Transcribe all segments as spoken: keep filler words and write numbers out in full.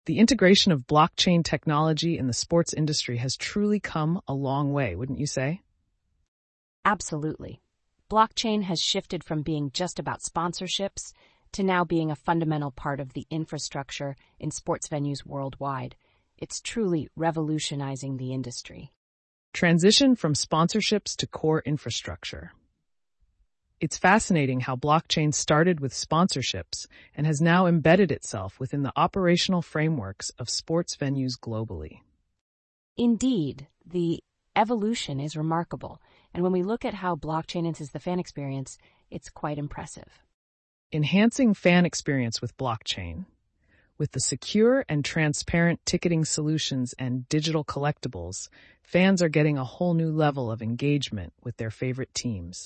The integration of blockchain technology in the sports industry has truly come a long way, wouldn't you say? Absolutely. Blockchain has shifted from being just about sponsorships to now being a fundamental part of the infrastructure in sports venues worldwide. It's truly revolutionizing the industry. Transition from sponsorships to core infrastructure. It's fascinating how blockchain started with sponsorships and has now embedded itself within the operational frameworks of sports venues globally. Indeed, the evolution is remarkable, and when we look at how blockchain enhances the fan experience, it's quite impressive. Enhancing fan experience with blockchain. With the secure and transparent ticketing solutions and digital collectibles, fans are getting a whole new level of engagement with their favorite teams.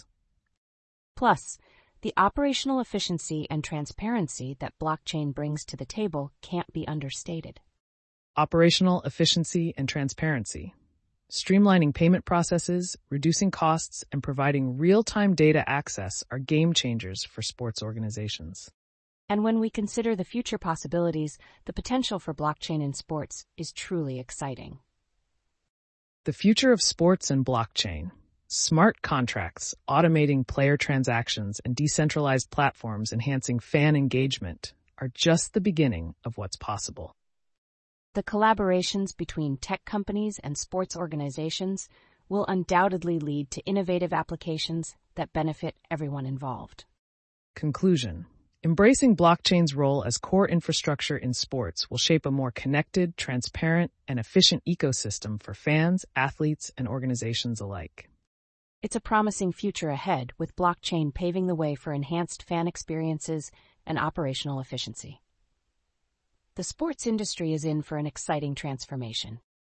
Plus, the operational efficiency and transparency that blockchain brings to the table can't be understated. Operational efficiency and transparency. Streamlining payment processes, reducing costs, and providing real-time data access are game changers for sports organizations. And when we consider the future possibilities, the potential for blockchain in sports is truly exciting. The future of sports and blockchain. Smart contracts, automating player transactions, and decentralized platforms enhancing fan engagement are just the beginning of what's possible. The collaborations between tech companies and sports organizations will undoubtedly lead to innovative applications that benefit everyone involved. Conclusion. Embracing blockchain's role as core infrastructure in sports will shape a more connected, transparent, and efficient ecosystem for fans, athletes, and organizations alike. It's a promising future ahead, with blockchain paving the way for enhanced fan experiences and operational efficiency. The sports industry is in for an exciting transformation.